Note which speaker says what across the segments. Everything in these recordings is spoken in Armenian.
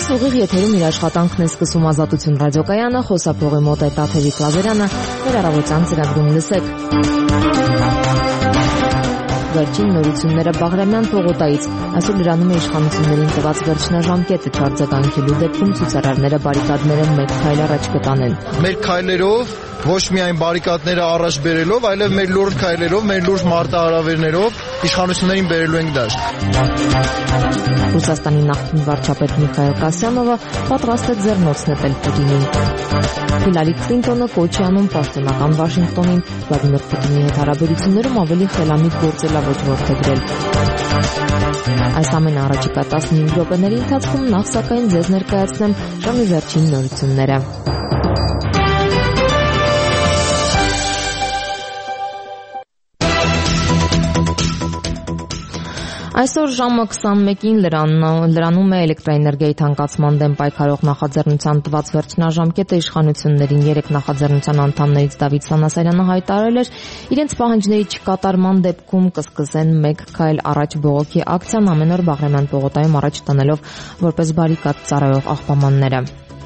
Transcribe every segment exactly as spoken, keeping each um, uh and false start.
Speaker 1: Այսպես ուղիղ եթերում իր աշխատանքն է սկսում Ազատություն ռադիոկայանը, խոսափողի մոտ է Տաթևիկ Լազարյանը, մեր առավոտյան ծրագրում լսեք։ Վերջին նորությունները Բաղրամյան պողոտայից, այսօր լրանում է իշխանություններին տված վերջնաժամկետը չարձագանքելու դեպքում ցուցարարները բարիկադները մեկ քայլ առաջ կտանեն։
Speaker 2: Մեր քայլերով ոչ միայն բարիկադները առաջ բերելով, այլև մեր լուրջ քայլերով, մեր լուրջ մարտահրավերներով իշխանություններին բերելու ենք դաշտ։
Speaker 1: Ռուսաստանի նախկին վարչապետ Միխայել Կասյանովը պատրաստ է ձեռնոց նետել Պուտինին։ Հիլարի Քլինտոնը կոչ է անում պաշտոնական Վաշինգտոնին Վլադիմիր Պուտինի հետ հարաբերություններում ավելի խելամիտ գործելավոճ որդեգրել։ Այս ամենը առաջիկա տասնհինգ րոպեների ընթացքում նախ սակայն ձեզ ներկայացնեմ ժամի վերջին նորությունները։ Այսօր ժամը քսանմեկին լրանում է էլեկտրաէներգիայի թանկացման դեմ պայքարող նախաձեռնության տված վերջնաժամկետը իշխանություններին երեք նախաձեռնության անդամներից Դավիթ Սանասարյանը հայտարարել էր իրենց պահանջների չկատարման դեպքում կսկսեն մեկ քայլ առաջ բողոքի ակցիան ամեն օր Բաղրամյան պողոտայում առաջ տանելով որպես բարիկադ ծառայող աղբամանները։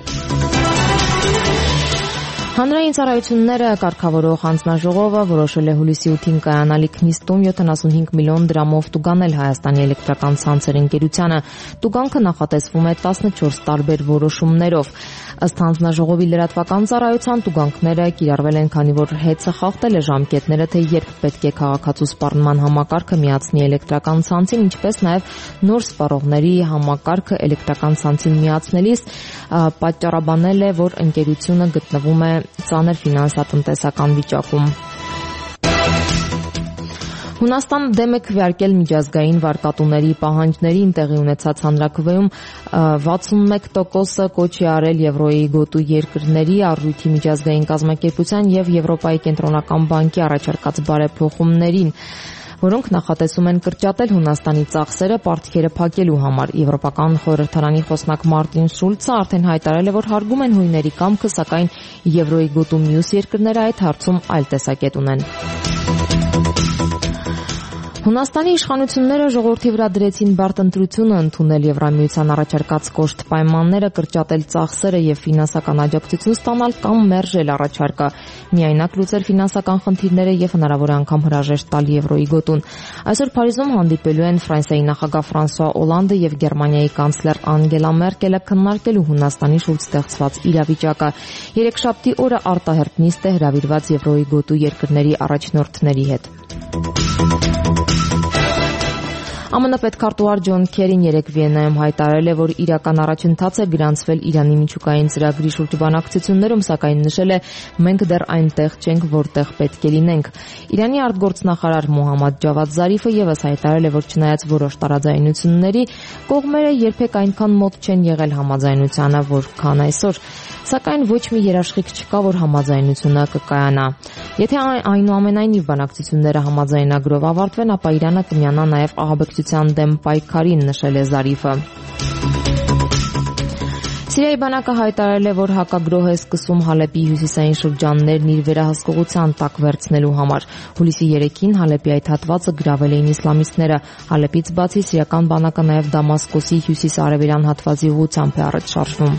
Speaker 1: Հանրային ծառայությունները կարգավորող հանձնաժողովը որոշել է հուլիսի ութին կայանալիք նիստում յոթանասունհինգ միլիոն դրամով տուգանել Հայաստանի էլեկտրական ցանցեր ընկերությանը։ Տուգանքը նախատեսվում է տասնչորս տարբեր որոշումներով։ Ըստ հանձնաժողովի լրատվական ծառայության տուգանքները կիրառվել են, քանի որ հեծը խախտել է ժամկետները, թե երբ պետք է քաղաքացու սպառնման համակարգը միացնի էլեկտրական ցանցին, ինչպես նաև նոր սպառողների համակարգը էլեկտրական ցանցին միացնելիս պատճառաբանել է, որ ընկերությունը գտնվում է ծանր ֆինանսատնտեսական վիճակում։ Հունաստանը դեմ է քվեարկել միջազգային վարկատուների պահանջներին տեղի ունեցած հանրաքվեում վաթսունմեկ տոկոսը կոչ է արել Եվրոյի գոտու երկրների առույթի միջազգային կազմակերպության եւ Եվրոպայի կենտրոնական բանկի առաջարկած բարեփոխումներին, որոնք նախատեսում են կրճատել Հունաստանի ծախսերը պարտքերը փակելու համար։ Եվրոպական խորհրդարանի խոսնակ Մարտին Շուլցը արդեն հայտարարել է, որ հարգում են հույների կամքը, սակայն Եվրոյի գոտու մյուս երկրները այդ հարցում այլ տեսակետ ունեն։ Հունաստանի իշխանությունները ժողովրդի վրա դրեցին բարդ ընտրությունը ընդունել Եվրամիության առաջարկած կոշտ պայմանները, կրճատել ծախսերը եւ ֆինանսական աջակցություն ստանալ կամ մերժել առաջարկը, միայնակ լուծել ֆինանսական խնդիրները եւ հնարավոր է անգամ հրաժեշտ տալ Եվրոյի գոտուն։ Այսօր Փարիզում հանդիպելու են Ֆրանսիայի նախագահ Ֆրանսուଆ Օլանդը եւ Գերմանիայի կանցլեր Անգելա Մերկելը քննարկելու Հունաստանի շուրջ ստեղծված իրավիճակը։ Երեքշաբթի օրը արտահերթ նիստ է հրավիրված Եվրոյի գոտու երկրների առաջնորդների հետ։ ԱՄՆ պետքարտուղար Ջոն Քերին երեկ Վիեննայում հայտարարել է, որ իրական առաջընթաց է գրանցվել Իրանի միջուկային ծրագրի շուրջ բանակցություններում, սակայն նշել է, մենք դեռ այնտեղ չենք, որտեղ պետք է լինենք։ Իրանի արտգործնախարար Մոհամմադ Ջավադ Զարիֆը եւս հայտարարել է, որ չնայած որոշ տարաձայնությունների, կողմերը երբեք այնքան մոտ չեն եղել համաձայնությանը, որքան այսօր։ Սակայն ոչ մի երաշխիք չկա, որ համաձայնությունը կկայանա։ Եթե այնուամենայնիվ բանակցությունները համաձայնագրով ավարտվեն, ապա Իրանը կմիանա նաև ահաբեկչության դեմ պայքարին, նշել է Զարիֆը։ Սիրիայի բանակը հայտարարել է, որ հակագրոհ է սկսում Հալեպի հյուսիսային շրջաններն իր վերահսկողության տակ վերցնելու համար։ Հուլիսի երեքին Հալեպի այդ հատվածը գրավել էին իսլամիստները։ Հալեպից բացի սիրիական բանակը նաև Դամասկոսի հյուսիս-արևելյան հատվածի ուղղությամբ է առաջ շարժվում։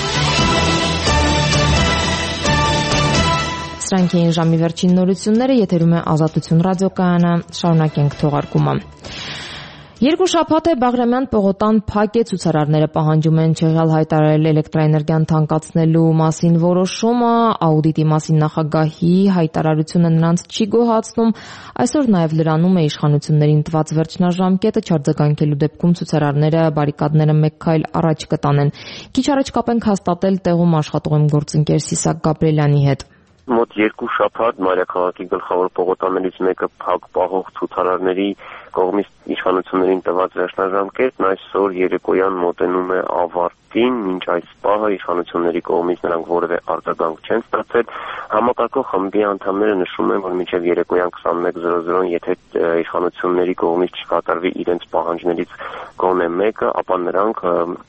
Speaker 1: Սրանք էին ժամի վերջին նորությունները, եթերում է Ազատություն ռադիոկայանը, շարունակենք թողարկումը։ Երկու շաբաթ է Բաղրամյան պողոտան փակ է, ցուցարարները պահանջում են չեղյալ հայտարարել էլեկտրաէներգիան թանկացնելու մասին որոշումը, աուդիտի մասին նախագահի հայտարարությունը նրանց չի գոհացնում։ Այսօր նաև լրանում է իշխանություններին տված վերջնաժամկետը, չարձագանքելու դեպքում ցուցարարները բարիկադները մեկ քայլ առաջ կտանեն։ Քիչ առաջ կապ ենք հաստատել տեղում աշխատող իմ գործընկեր Սիսակ Գաբրելյանի հետ։
Speaker 3: Մոտ երկու շաբաթ Մարիաքաղաքի գլխավոր պողոտաներից մեկը փակ պահող ցուցարարների կողմից իշխանություններին տված վերջնաժամկետն այսօր երեկոյան մոտենում է ավարտին, մինչ այս պահը իշխանությունների կողմից նրանք որևէ արձագանք չեն ստացել։ Համակարգող խմբի անդամները նշում են, որ մինչև երեկոյան քսանմեկ զրո զրոն եթե իշխանությունների կողմից չկատարվի իրենց պահանջներից գոնե մեկը, ապա նրանք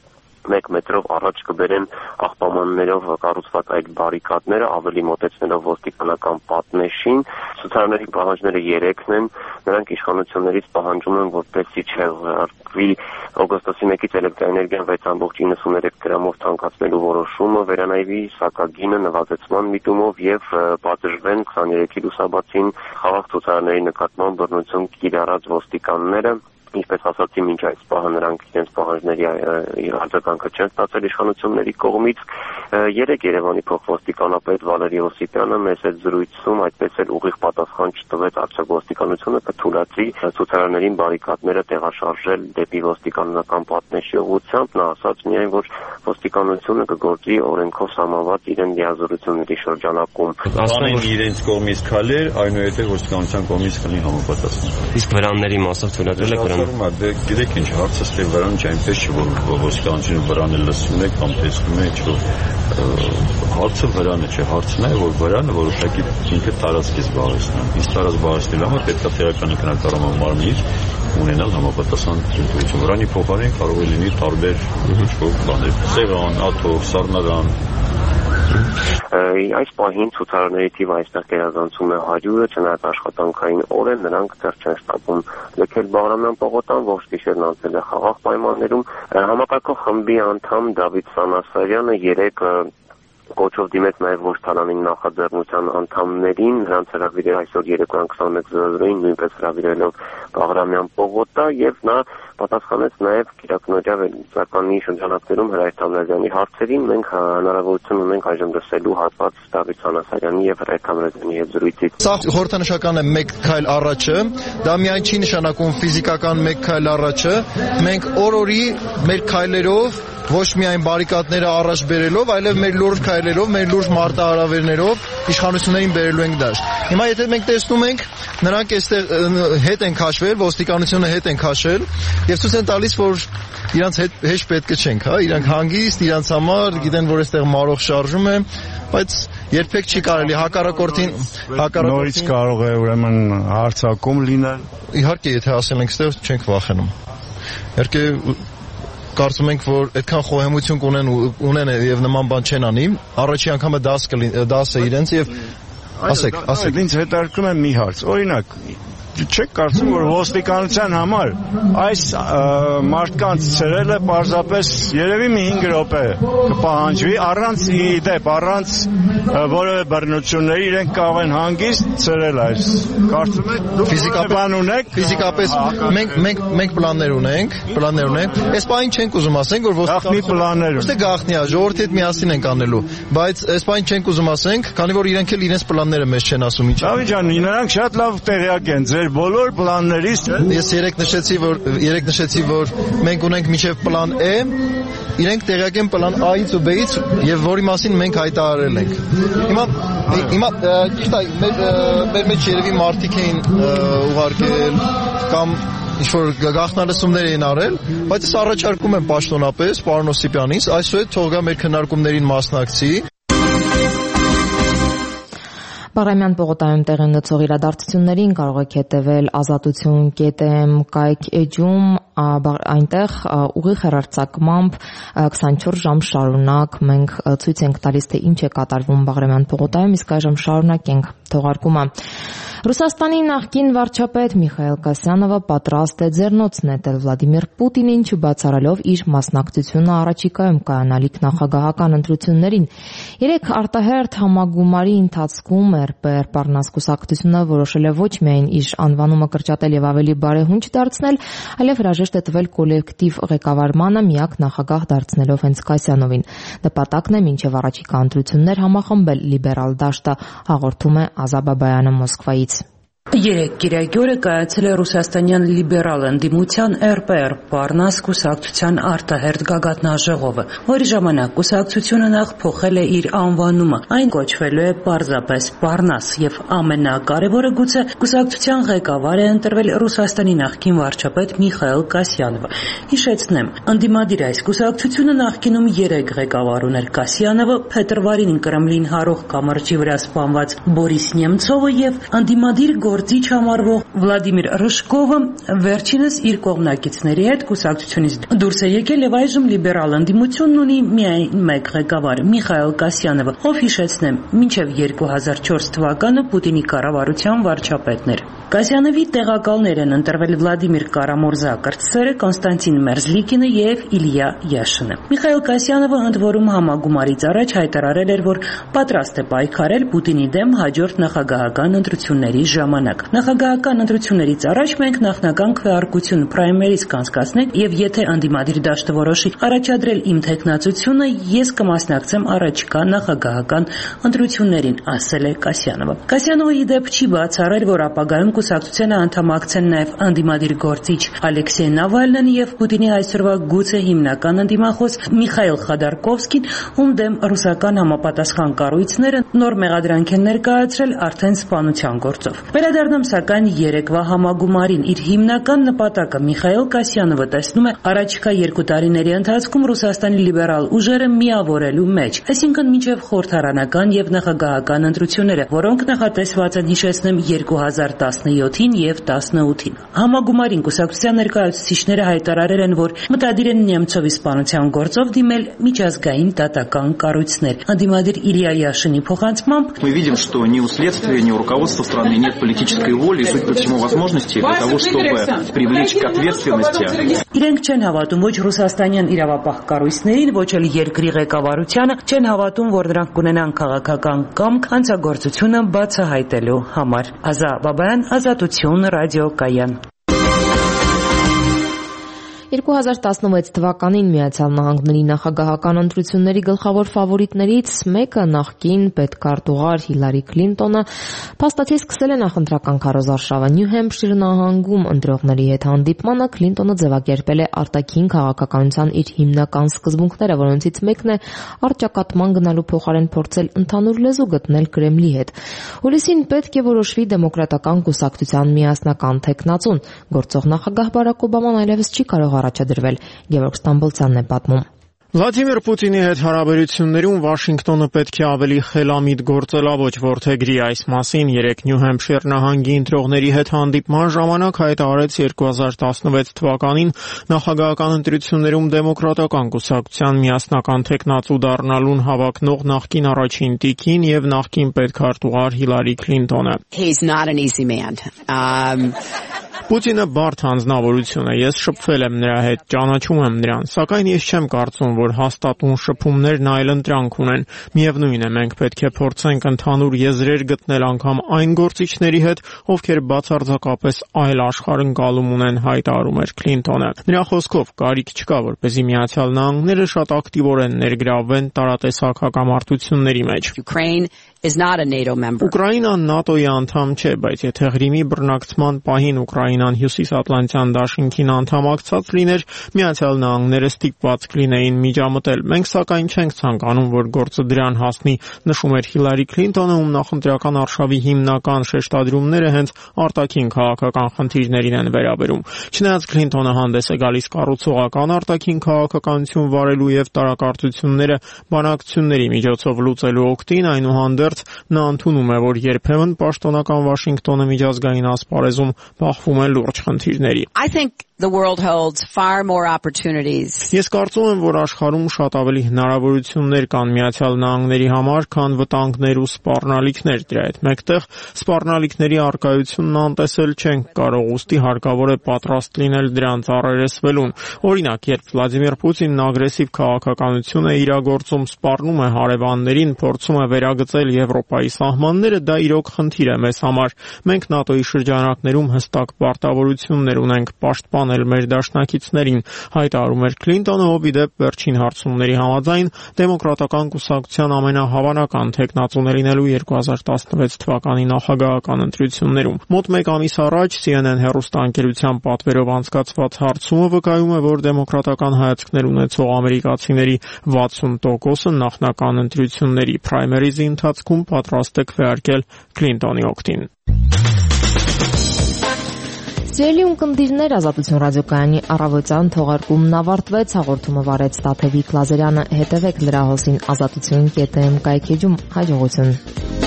Speaker 3: մեկ մետրով առաջ կբերեն աղբամաններով կառուցված այդ բարիկադները, ավելի մոտեցնելով ոստիկանական պատնեշին։ Ցուցարարների պահանջները երեքն են, նրանք իշխանություններից պահանջում են, որպեսզի չեղարկվի օգոստոսի մեկից էլեկտրաէներգիան վեց ամբողջ իննսուներեք գրամով թանկացնելու որոշումը, վերանայվի սակագինը նվազեցման միտումով եւ պատժվեն քսաներեքի լուսաբացին խաղաղ ցուցարարների նկատմամբ բռնություն կիրառած ոստիկանները։ Ինչպես ասացի, մինչ այս պահը նրանք իրենց պահանջների արձագանքը չեն ստացել իշխանությունների կողմից։ Երեկ Երևանի փոխոստիկանապետ Վալերի Օսիպյանը մեծ այդ զրույցում այդպես էլ ուղիղ պատասխան չտվեց, արդյոք ոստիկանությունը կթույլատրի ցուցարարներին բարիկադները տեղաշարժել դեպի ոստիկանական պատնեշի ուղղությամբ։ Նա ասաց միայն, որ ոստիկանությունը կգործի օրենքով սահմանված իրեն լիազորությունների շրջանակում։
Speaker 4: Ասում են իրենց կողմից քալեր, այնուհետև ոստիկանության կողմից քնի համապատասխան։ Իսկ վրանների մասով թույլատրել եք Դե գիտեք ինչ հարցը ստե վրան չի այնպես չի որ ոստիկանությունը վրանը լսում է կամ տեսնում է ինչ որ հարցը վրանը չէ հարցն է որ վրանը որոշակի ինքը տարածքից զբաղեցնա իսկ տարածք զբաղեցնելու համար պետք է տեղական ինքնակառավարման մարմնից ունենալ համապատասխան դրություն վրանի փոխարեն կարող է լինի տարբեր ինչ-որ բաներ սեղան, աթոռ, սառնարան
Speaker 3: Այս պահին ցուցարարների թիվը այստեղ գերազանցում է հարյուրը, չնայած աշխատանքային օր են, նրանք դեռ չեն շտապում լքել Բաղրամյան պողոտան, ողջ գիշերն անցել է խաղաղ պայմաններում։ Համակարգող խմբի անդամ Դավիթ Սանասարյանը երեկ կոչով դիմեց նաև Ոստանանին նախաձեռնության անդամներին, նրանց հրավիրել այսօր երեկոյան քսաներեք զրոյին նույնպես հրավիրելով Բաղրամյան պողոտա եւ նա պատասխանեց նաև Կիրակնոջա վերլուծականի շրջանակներում Հրայր Թամրազյանի հարցերին։ Մենք հնարավորություն ունենք այժմ լսելու հատված Դավիթ Սանասարյանի եւ Հրայր Թամրազյանի հետ զրույցից։
Speaker 2: Սա խորհրդանշական է մեկ քայլ առաջը, դա միայն չի նշանակում ֆիզիկական մեկ քայլ առաջը, մենք օր-օրի մեր քայլերով ոչ միայն բարիկադները առաջ բերելով, այլև մեր լուրջ քայլերով, մեր լուրջ մարտահրավերներով իշխանություններին բերելու ենք դաշտ։ Հիմա եթե մենք տեսնում ենք, նրանք այստեղ հետ են քաշվել, ոստիկանությունը հետ են քաշել, եւ ցույց են տալիս, որ իրանց հետ հեշտ պետք չենք, հա, իրանք հանգիստ, իրանց համար գիտեն, որ այստեղ մարող շարժում է, բայց երբեք չի կարելի հակառակորդին հակառակորդին
Speaker 5: նորից կարող է ուրեմն հարցակում լինել։
Speaker 2: Իհարկե, եթե ասել ենք այստեղ չենք վախենում։ Իհարկե կարծում ենք, որ այդքան խոհեմություն կունեն ունեն եւ նման բան չեն անի, առաջի անգամը դաս դասը իրենց եւ ասեք, ասեք,
Speaker 5: ինձ հետաքրքրում է մի հարց։ Օրինակ, չեք կարծում, որ ոստիկանության համար այս մարդկանց ցրելը պարզապես երևի մի հինգ րոպե կպահանջվի առանց իդեպ, առանց որևէ բռնությունների իրենք կարող են հանգիստ ցրել այս։ Կարծում եք դուք ֆիզիկապես բան ունեք,
Speaker 2: ֆիզիկապես մենք մենք մենք պլաններ ունենք, պլաններ ունենք։ Այս բանին չենք ուզում ասենք, որ
Speaker 5: ոստիկանության պլաններ
Speaker 2: ունեն։ Ոստի գաղտնի է, ժողովրդի հետ միասին ենք անելու, բայց այս բանին չենք ուզում ասենք, քանի որ իրենք էլ իրենց պլանները մեզ չեն ասում ինչ։
Speaker 5: Դավիթ ջան, նրանք շատ լավ տեղյակ են ձեր բոլոր պլաններից։
Speaker 2: Ես երեք նշեցի, որ երեք նշեցի, որ մենք ունենք միջև պլան E, իրենք տեղյակ են պլան A-ից ու B-ից եւ որի մասին մենք հայտարարել ենք։ Հիմա հիմա ճիշտ է, մեր մեր մեջ երևի մարդիկ էին ուղարկել կամ ինչ-որ գաղտնալսումներ էին արել, բայց ես առաջարկում եմ պաշտոնապես պարոն Օսիպյանից, այսօր թող գա մեր քննարկումներին մասնակցի։
Speaker 1: Բաղրամյան պողոտայում տեղի ունեցող իրադարձություններին կարող եք հետևել ազատություն կետ էմ կայք էջում, այնտեղ ուղիղ հեռարձակմամբ քսանչորս ժամ շարունակ մենք ցույց ենք տալիս, թե ինչ է կատարվում Բաղրամյան պողոտայում, իսկ այժմ շարունակենք թողարկումը։ Ռուսաստանի նախկին վարչապետ Միխայիլ Կասյանովը պատրաստ է ձեռնոց նետել Վլադիմիր Պուտինին, չբացառելով իր մասնակցությունը առաջիկայում կայանալիք նախագահական ընտրություններին։ Երեք արտահերթ համագումարի ընթացքում է եր պե էր Պարնաս կուսակցությունը որոշել է ոչ միայն իր անվանումը կրճատել եւ ավելի բարեհունչ դարձնել, այլև հրաժեշտ է տվել կոլեկտիվ ղեկավարմանը միակ նախագահ դարձնելով հենց Կասյանովին։ Նպատակն է մինչև առաջիկա ընտրություններ համախմբել լիբերալ դաշտը, հաղորդում է Ազա Բաբայանը Մոսկվայից։
Speaker 6: Երեկ Կիրակյորը կայացել է ռուսաստանյան լիբերալ ընդդիմության էր պե էր Պարնաս կուսակցության արտահերթ գագաթնաժողովը, որի ժամանակ կուսակցությունը նախ փոխել է իր անվանումը, այն կոչվելու է պարզապես Պարնաս եւ ամենակարևորը գուցե կուսակցության ղեկավար է ընտրվել Ռուսաստանի նախկին վարչապետ Միխայիլ Կասյանովը։ Հիշեցնեմ, ընդդիմադիր այս կուսակցությունը նախկինում երեք ղեկավար ուներ՝ Կասյանովը, փետրվարին Կրեմլին հարող կամրջի վրա սպանված Բորիս Նեմցովը եւ ընդդիմադիր գործիչ համարվող Վլադիմիր Ռժկովը վերջինս իր կողմնակիցների հետ կուսակցությունից դուրս է եկել եւ այժմ լիբերալ ընդդիմությունն ունի միայն մեկ ղեկավար՝ Միխայիլ Կասյանովը, ով հիշեցնեմ, մինչև երկու հազար չորս թվականը Պուտինի կառավարության վարչապետն էր։ Կասյանովի տեղակալներ են ընտրվել Վլադիմիր Կարամորզա կրտսերը, Կոնստանտին Մերզլիկինը եւ Իլյա Յաշինը։ Միխայիլ Կասյանովը ընդ որում համագումարից առաջ հայտարարել էր, որ պատրաստ է պայքարել Պուտինի դեմ հաջորդ նախագահական ընտրությունների ժամանակ։ Նախագահական ընտրություններից առաջ մենք նախնական քվեարկություն պրայմերիս կանցկացնենք եւ եթե անդիմադիր դաշտը որոշի առաջադրել իմ թեկնածությունը, ես կմասնակցեմ առաջիկա նախագահական ընտրություններին, ասել է Կասյանովը։ Կասյանովը ի դեպ չի բացառել, որ ապագայում կուսակցությանը անդամակցեն նաև անդիմադիր գործիչ Ալեքսեյ Նավալնին եւ Պուտինի այսօրվա գուցե հիմնական անդիմախոս Միխայիլ Խոդորկովսկին, ում դեմ ռուսական համապատասխան կառույցները նոր մեղադրանք են ներկայացրել արդեն սպանության գործով։ Վերադառնամ սակայն երեկվա համագումարին։ Իր հիմնական նպատակը Միխայիլ Կասյանովը տեսնում է առաջիկա երկու տարիների ընթացքում Ռուսաստանի լիբերալ ուժերը միավորելու մեջ, այսինքն մինչև խորհրդարանական եւ նախագահական ընտրությունները, որոնք նախատեսված են, հիշեցնեմ, երկու հազար տասնյոթին եւ տասնութին։ Համագումարին կուսակցության ներկայացուցիչները հայտարարել են, որ մտադիր են Նեմցովի սպանության գործով դիմել միջազգային դատական կառույցներ։ Անդիմադիր Իլյա Յաշինի փոխանցմամբ
Speaker 7: мы видим, что ни у следствия, ни у руководства страны нет политической воли, судя по всему, возможности для того, чтобы привлечь к ответственности.
Speaker 6: Իրենք չեն հավատում ոչ ռուսաստանյան իրավապահ կառույցներին, ոչ էլ երկրի ղեկավարությանը, չեն հավատում, որ դրանք կունենան քաղաքական կամք հանցագործությունը բացահայտելու համար։ Ազա Բաբայան, Ազատություն, ռադիոկայան։
Speaker 1: երկու հազար տասնվեց թվականին Միացյալ Նահանգների նախագահական ընտրությունների գլխավոր ֆավորիտներից մեկը նախկին պետքարտուղար Հիլարի Քլինտոնը փաստացի սկսել է նախընտրական քարոզարշավը։ Նյու Հեմփշիր նահանգում ընտրողների հետ հանդիպմանը Քլինտոնը ձևակերպել է արտաքին քաղաքականության իր հիմնական սկզբունքները, որոնցից մեկն է առճակատման գնալու փոխարեն փորձել ընդհանուր լեզու գտնել Կրեմլի հետ։ Հուլիսին պետք է որոշվի դեմոկրատական կուսակցության միասնական թեկնածուն։ Գործող նախագահ Բարակ Օբաման այլևս չի կարող առաջադրվել։ Գևորգ Ստամբոլցյանն է պատմում։
Speaker 8: Վլադիմիր Պուտինի հետ հարաբերություններում Վաշինգտոնը պետք է ավելի խելամիտ գործելավոճ որդեգրի այս մասին երեկ Նյու Հեմփշիր նահանգի ընտրողների հետ հանդիպման ժամանակ հայտարարեց երկու հազար տասնվեց թվականին նախագահական ընտրություններում դեմոկրատական կուսակցության միասնական թեկնածու դառնալուն հավակնող նախկին առաջին տիկին եւ նախկին պետքարտուղար Հիլարի Քլինտոնը։
Speaker 9: He's not an easy man. Um
Speaker 8: Պուտինը բարդ հանձնավորություն է, ես շփվել եմ նրա հետ, ճանաչում եմ նրան, սակայն ես չեմ կարծում, որ հաստատուն շփումներն այլընտրանք ունեն։ Միևնույն է, մենք պետք է փորձենք ընդհանուր եզրեր գտնել անգամ այն գործիչների հետ, ովքեր բացարձակապես այլ աշխարհընկալում ունեն, հայտարարում էր Քլինտոնը։ Նրա խոսքով կարիք չկա, որպեսզի Միացյալ Նահանգները շատ ակտիվորեն ներգրավվեն տարատեսակ հակամարտությունների մեջ։
Speaker 9: Ukraine is not a NATO member.
Speaker 8: Ուկրաինան ՆԱՏՕ-ի անդամ չէ, բայց եթե Ղրիմի բռնակցման պահին Ուկրաինան Հյուսիսատլանտյան դաշինքին անդամակցած լիներ, Միացյալ Նահանգները ստիպված կլինեին միջամտել։ Մենք սակայն չենք ցանկանում, որ գործը դրան հասնի, նշում էր Հիլարի Քլինտոնը, ում նախընտրական արշավի հիմնական շեշտադրումները հենց արտաքին քաղաքական խնդիրներին են վերաբերում։ Չնայած Քլինտոնը հանդես է գալիս կառուցողական արտաքին քաղաքականություն վարելու եւ տարակարծությունները բանակցությունների միջոցով լուծելու օգտին, այնուհանդերձ նա ընդունում է, որ երբեմն պաշտոնական Վաշինգտոնը միջազգային ասպարեզում բախվում է լուրջ խնդիրների։
Speaker 9: I think the world holds far more opportunities.
Speaker 8: Ես կարծում եմ, որ աշխարհում շատ ավելի հնարավորություններ կան Միացյալ Նահանգների համար, քան վտանգներ ու սպառնալիքներ դրա հետ մեկտեղ։ Սպառնալիքների առկայությունն անտեսել չենք կարող, ուստի հարկավոր է պատրաստ լինել դրանց առերեսվելուն։ Օրինակ, երբ Վլադիմիր Պուտինն ագրեսիվ քաղաքականություն է իրագործում, սպառնում է հարևաններին, փորձում է վերագծել Եվրոպայի սահմանները, դա իրոք խնդիր է մեզ համար։ Մենք ՆԱՏՕ-ի շրջանակներում հստակ պարտավորություններ ունենք պաշտպանել մեր դաշնակիցներին, հայտարարում էր Քլինտոնը, ով ի դեպ վերջին հարցումների համաձայն դեմոկրատական կուսակցության ամենահավանական թեկնածուն է լինելու երկու հազար տասնվեց թվականի նախագահական ընտրություններում։ Մոտ մեկ ամիս առաջ C N N հեռուստաընկերության պատվերով անցկացված հարցումը վկայում է, որ դեմոկրատական հայացքներ ունեցող ամերիկացիների վաթսուն տոկոսը նախնական ընտրությունների պրայմերիզի ընթացքում պատրաստ է քվեարկել Քլինտոնի օգտին։
Speaker 1: Սիրելի ունկնդիրներ, Ազատություն ռադիոկայանի առավոտյան թողարկումն ավարտվեց, հաղորդումը վարեց Տաթևիկ Լազարյանը, հետևեք լրահոսին ազատություն կետ էմ կայքեջում, հաջողություն։